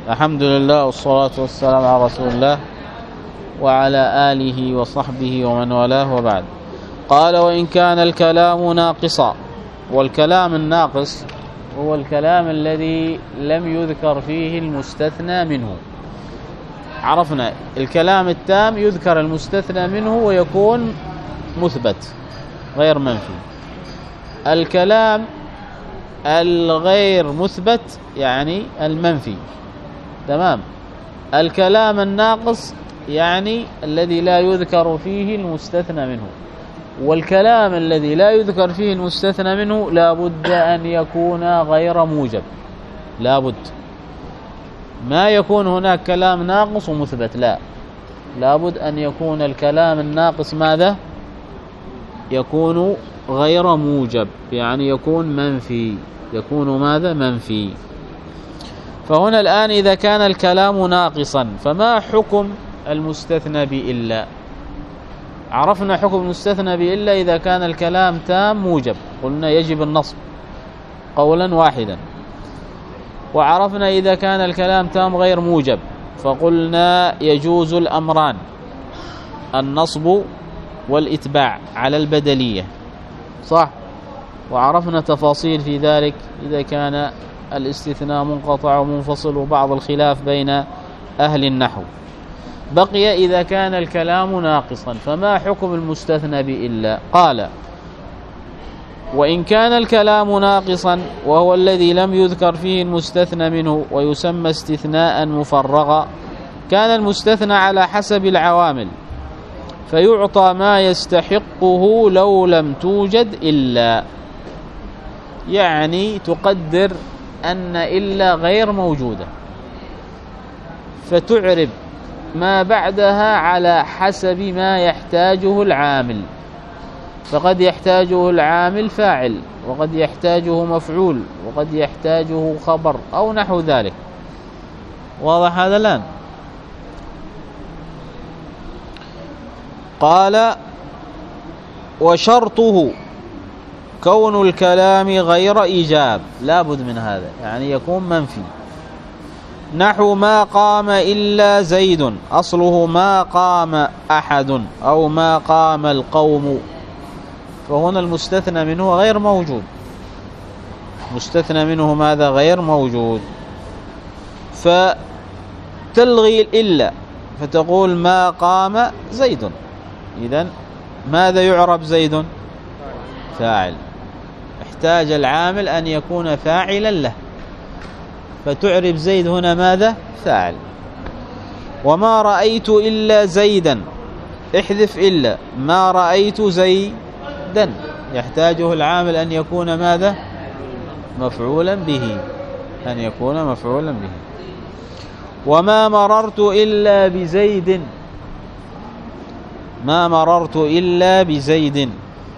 الحمد لله والصلاة والسلام على رسول الله وعلى آله وصحبه ومن والاه وبعد. قال: وإن كان الكلام ناقصا. والكلام الناقص هو الكلام الذي لم يذكر فيه المستثنى منه. عرفنا الكلام التام يذكر المستثنى منه ويكون مثبت غير منفي. الكلام الغير مثبت يعني المنفي، تمام. الكلام الناقص يعني الذي لا يذكر فيه المستثنى منه. والكلام الذي لا يذكر فيه المستثنى منه لا بد أن يكون غير موجب، لا بد. ما يكون هناك كلام ناقص ومثبت، لا بد أن يكون الكلام الناقص ماذا؟ يكون غير موجب، يعني يكون منفي، يكون ماذا؟ منفي. فهنا الآن إذا كان الكلام ناقصا فما حكم المستثنى بإلا؟ عرفنا حكم المستثنى بإلا إذا كان الكلام تام موجب، قلنا يجب النصب قولا واحدا. وعرفنا إذا كان الكلام تام غير موجب فقلنا يجوز الأمران، النصب والإتباع على البدلية، صح؟ وعرفنا تفاصيل في ذلك إذا كان الاستثناء منقطع ومنفصل وبعض الخلاف بين أهل النحو. بقي إذا كان الكلام ناقصا فما حكم المستثنى بإلا؟ قال: وإن كان الكلام ناقصا وهو الذي لم يذكر فيه المستثنى منه ويسمى استثناء مفرغا، كان المستثنى على حسب العوامل فيعطى ما يستحقه لو لم توجد إلا. يعني تقدر أن إلا غير موجودة فتعرب ما بعدها على حسب ما يحتاجه العامل، فقد يحتاجه العامل فاعل، وقد يحتاجه مفعول، وقد يحتاجه خبر أو نحو ذلك. واضح هذا الآن؟ قال: وشرطه كون الكلام غير إيجاب، لا بد من هذا، يعني يكون منفي. نحو ما قام إلا زيد، أصله ما قام أحد أو ما قام القوم، فهنا المستثنى منه غير موجود، مستثنى منه ماذا؟ غير موجود. فتلغي الإلا فتقول ما قام زيد، إذن ماذا يعرب زيد؟ فاعل. احتاج العامل أن يكون فاعلا له فتعرب زيد هنا ماذا؟ فاعل. وما رأيت إلا زيدا، احذف إلا، ما رأيت زيدا، يحتاجه العامل أن يكون ماذا؟ مفعولا به، أن يكون مفعولا به. وما مررت إلا بزيد، ما مررت إلا بزيد،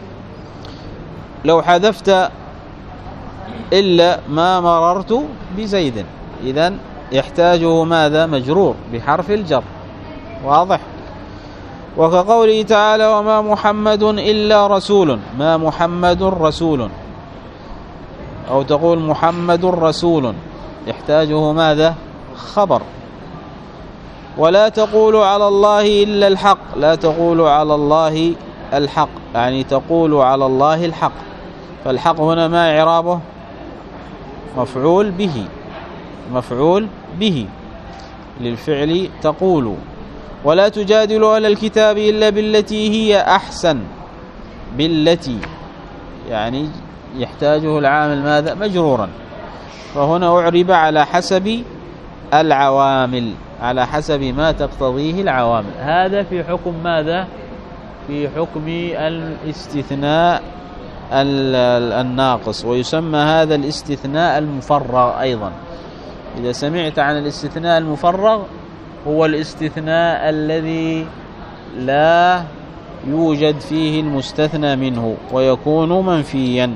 لو حذفت إلا ما مررت بزيد إذن يحتاجه ماذا؟ مجرور بحرف الجر، واضح؟ وكقوله تعالى: وما محمد إلا رسول، ما محمد رسول، أو تقول محمد رسول، يحتاجه ماذا؟ خبر. ولا تقولوا على الله إلا الحق، لا تقولوا على الله الحق، يعني تقول على الله الحق، فالحق هنا ما إعرابه؟ مفعول به، مفعول به للفعل تقول. ولا تجادلوا أهل الكتاب إلا بالتي هي أحسن، بالتي يعني يحتاجه العامل ماذا؟ مجرورا، فهنا أعرب على حسب العوامل، على حسب ما تقتضيه العوامل. هذا في حكم ماذا؟ في حكم الاستثناء الناقص، ويسمى هذا الاستثناء المفرغ أيضا. إذا سمعت عن الاستثناء المفرغ هو الاستثناء الذي لا يوجد فيه المستثنى منه ويكون منفيا.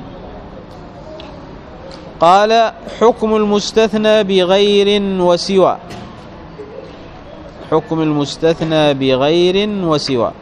قال: حكم المستثنى بغير وسوى، حكم المستثنى بغير وسوى،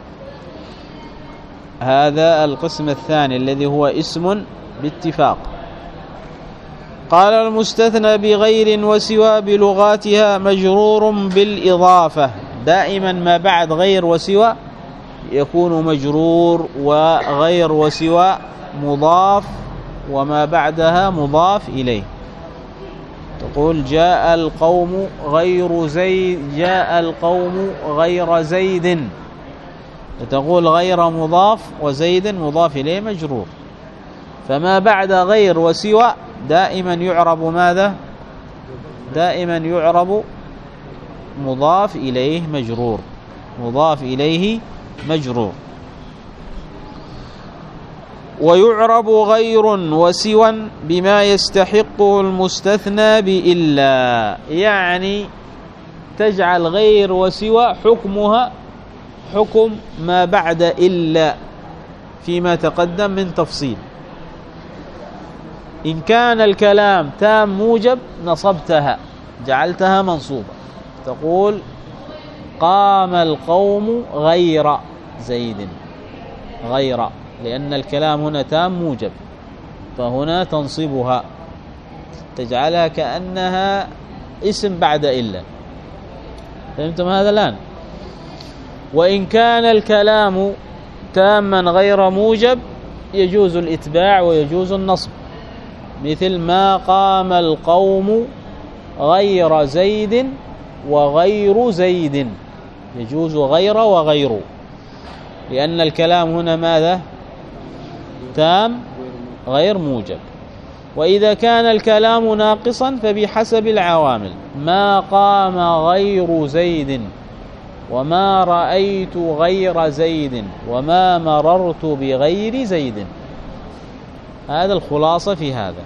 هذا القسم الثاني الذي هو اسم باتفاق. قال المستثنى بغير وسوى بلغاتها مجرور بالإضافة. دائما ما بعد غير وسوى يكون مجرور، وغير وسوى مضاف، وما بعدها مضاف إليه. تقول جاء القوم غير زيد، جاء القوم غير زيد، تقول غير مضاف وزيد مضاف إليه مجرور. فما بعد غير وسوى دائما يعرب ماذا؟ دائما يعرب مضاف إليه مجرور، مضاف إليه مجرور. ويعرب غير وسوى بما يستحقه المستثنى بإلا، يعني تجعل غير وسوى حكمها حكم ما بعد إلا فيما تقدم من تفصيل. إن كان الكلام تام موجب نصبتها، جعلتها منصوبة، تقول قام القوم غير زيد، غير، لأن الكلام هنا تام موجب، فهنا تنصبها، تجعلها كأنها اسم بعد إلا. فهمتم هذا الآن؟ وإن كان الكلام تاما غير موجب يجوز الإتباع ويجوز النصب، مثل ما قام القوم غير زيد وغير زيد، يجوز غير وغير، لأن الكلام هنا ماذا؟ تام غير موجب. وإذا كان الكلام ناقصا فبحسب العوامل، ما قام غير زيد، وما رأيت غير زيد، وما مررت بغير زيد. هذا الخلاصة في هذا.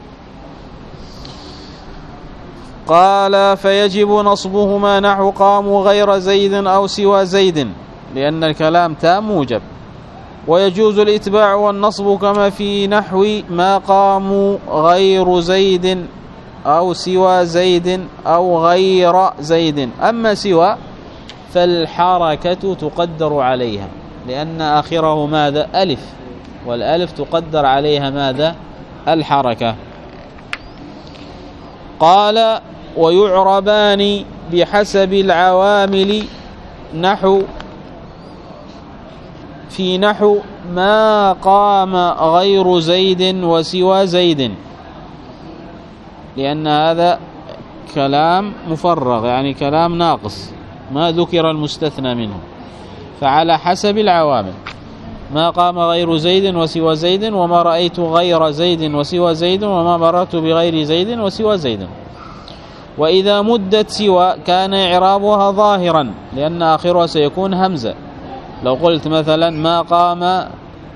قال فيجب نصبهما نحو قاموا غير زيد أو سوى زيد، لأن الكلام تام موجب. ويجوز الإتباع والنصب كما في نحو ما قاموا غير زيد أو سوى زيد أو غير زيد. أما سوى فالحركة تقدر عليها، لأن آخره ماذا؟ ألف، والألف تقدر عليها ماذا؟ الحركة. قال ويعربان بحسب العوامل نحو في نحو ما قام غير زيد وسوى زيد، لأن هذا كلام مفرغ، يعني كلام ناقص ما ذكر المستثنى منه، فعلى حسب العوامل. ما قام غير زيد وسوى زيد، وما رأيت غير زيد وسوى زيد، وما مررت بغير زيد وسوى زيد. وإذا مدت سوى كان إعرابها ظاهرا، لأن آخرها سيكون همزة. لو قلت مثلا ما قام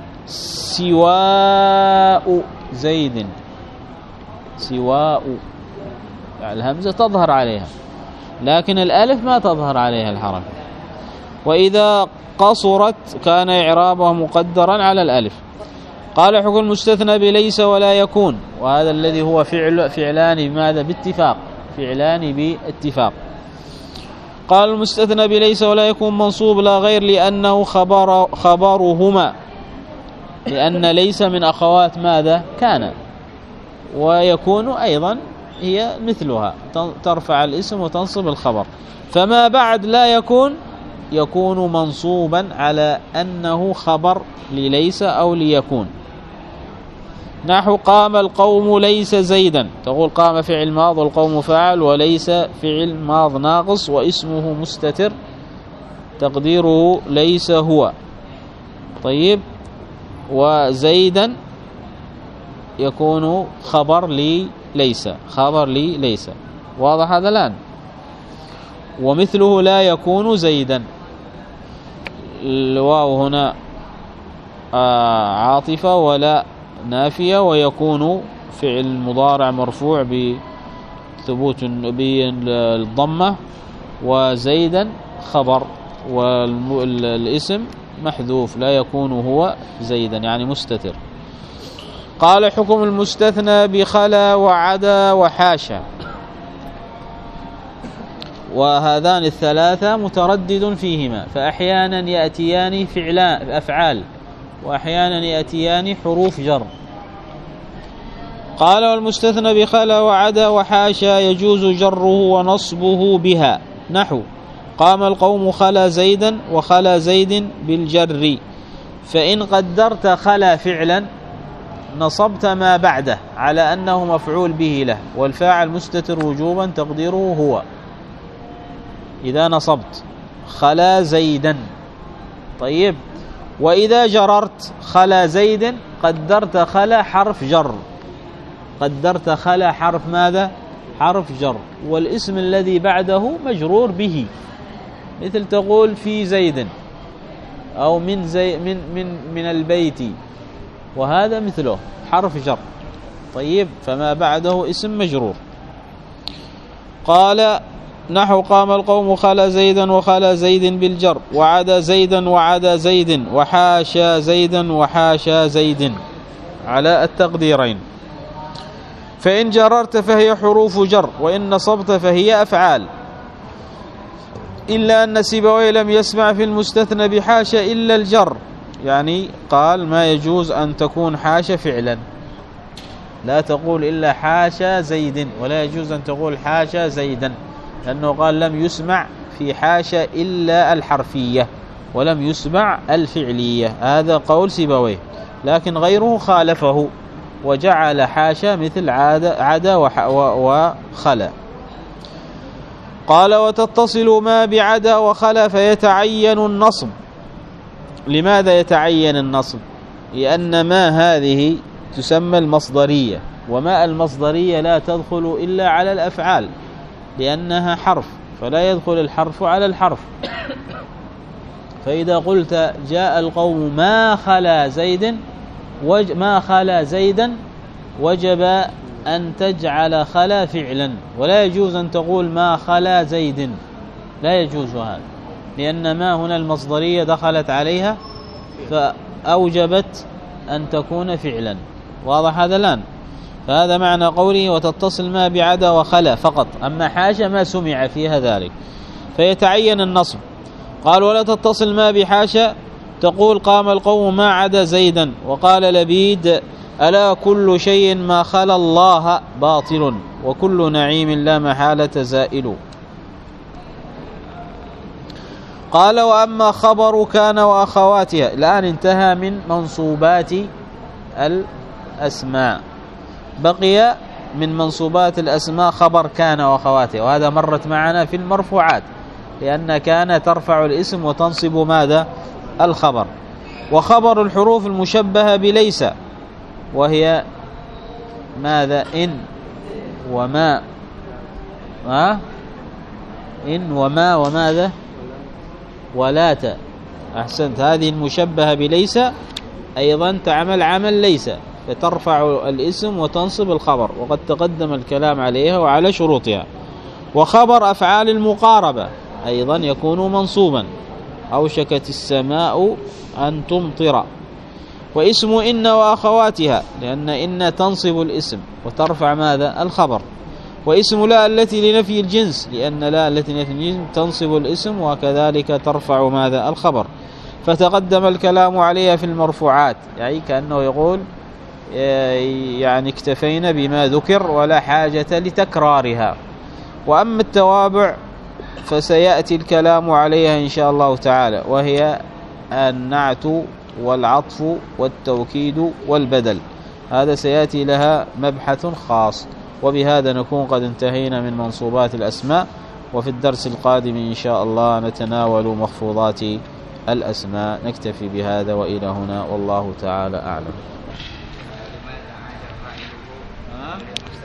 سواء زيد، سواء، يعني الهمزة تظهر عليها، لكن الألف ما تظهر عليها الحركة. وإذا قصرت كان إعرابها مقدرا على الألف. قال حكم المستثنى بليس ولا يكون، وهذا الذي هو فعلان بماذا؟ باتفاق، فعلان باتفاق. قال المستثنى بليس ولا يكون منصوب لا غير، لأنه خبرهما، لأن ليس من أخوات ماذا؟ كان. ويكون أيضا هي مثلها، ترفع الاسم وتنصب الخبر. فما بعد لا يكون يكون منصوبا على أنه خبر لليس أو ليكون. نحو قام القوم ليس زيدا، تقول قام فعل ماض والقوم فاعل، وليس فعل ماض ناقص واسمه مستتر تقديره ليس هو. طيب، وزيدا يكون خبر لي ليس، خبر لي ليس. واضح هذا الآن؟ ومثله لا يكون زيدا، الواو هنا عاطفة ولا نافية، ويكون فعل مضارع مرفوع بثبوت بالضمة، وزيدا خبر، والاسم محذوف لا يكون هو زيدا يعني مستتر. قال حكم المستثنى بخلا وعدا وحاشا، وهذان الثلاثة متردد فيهما، فأحيانا يأتيان أفعال، وأحيانا يأتيان حروف جر. قال والمستثنى بخلا وعدا وحاشا يجوز جره ونصبه بها، نحو قام القوم خلا زيدا وخلا زيد بالجر، فإن قدرت خلا فعلا نصبت ما بعده على أنه مفعول به له، والفاعل مستتر وجوبا تقديره هو. إذا نصبت خلا زيدا، طيب، وإذا جررت خلا زيد قدرت خلا حرف جر، قدرت خلا حرف ماذا؟ حرف جر، والاسم الذي بعده مجرور به، مثل تقول في زيد أو من البيت، وهذا مثله حرف جر. طيب، فما بعده اسم مجرور. قال نحو قام القوم خلا زيدا وخلا زيد بالجر، وعدا زيدا وعدا زيد، وحاشا زيدا وحاشا زيد، على التقديرين. فإن جررت فهي حروف جر، وإن نصبت فهي أفعال، إلا أن سيبويه لم يسمع في المستثنى بحاشا إلا الجر، يعني قال ما يجوز أن تكون حاشا فعلا، لا تقول إلا حاشا زيد، ولا يجوز أن تقول حاشا زيدا، لأنه قال لم يسمع في حاشا إلا الحرفية ولم يسمع الفعلية. هذا قول سيبويه، لكن غيره خالفه وجعل حاشا مثل عدا وخلا. قال وتتصل ما بعدا وخلا فيتعين النصب. لماذا يتعين النصب؟ لأن ما هذه تسمى المصدرية، وما المصدرية لا تدخل إلا على الأفعال لأنها حرف، فلا يدخل الحرف على الحرف. فإذا قلت جاء القوم ما خلا زيدا وجب أن تجعل خلا فعلا، ولا يجوز أن تقول ما خلا زيد، لا يجوز هذا، لأن ما هنا المصدرية دخلت عليها فأوجبت أن تكون فعلا. واضح هذا الآن؟ فهذا معنى قوله وتتصل ما بعدا وخلا فقط، أما حاشا ما سمع فيها ذلك، فيتعين النصب. قال ولا تتصل ما بحاشا، تقول قام القوم ما عدا زيدا، وقال لبيد ألا كل شيء ما خلا الله باطل، وكل نعيم لا محالة زائل. قال وأما خبر كان وأخواتها، الآن انتهى من منصوبات الأسماء، بقي من منصوبات الأسماء خبر كان وأخواتها، وهذا مرت معنا في المرفوعات، لأن كان ترفع الاسم وتنصب ماذا؟ الخبر. وخبر الحروف المشبهة بليس، وهي ماذا؟ إن وما، إن وما وماذا؟ ولات. أحسنت، هذه المشبهة بليس أيضا تعمل عمل ليس، فترفع الاسم وتنصب الخبر، وقد تقدم الكلام عليها وعلى شروطها. وخبر أفعال المقاربة أيضا يكون منصوبا، أوشكت السماء أن تمطر. واسم إن وأخواتها، لأن إن تنصب الاسم وترفع ماذا؟ الخبر. واسم لا التي لنفي الجنس، لأن لا التي لنفي الجنس تنصب الاسم وكذلك ترفع ماذا؟ الخبر. فتقدم الكلام عليها في المرفوعات، يعني كأنه يقول يعني اكتفينا بما ذكر ولا حاجة لتكرارها. وأما التوابع فسيأتي الكلام عليها إن شاء الله تعالى، وهي النعت والعطف والتوكيد والبدل، هذا سيأتي لها مبحث خاص. وبهذا نكون قد انتهينا من منصوبات الأسماء، وفي الدرس القادم إن شاء الله نتناول مخفوضات الأسماء. نكتفي بهذا وإلى هنا، والله تعالى أعلم.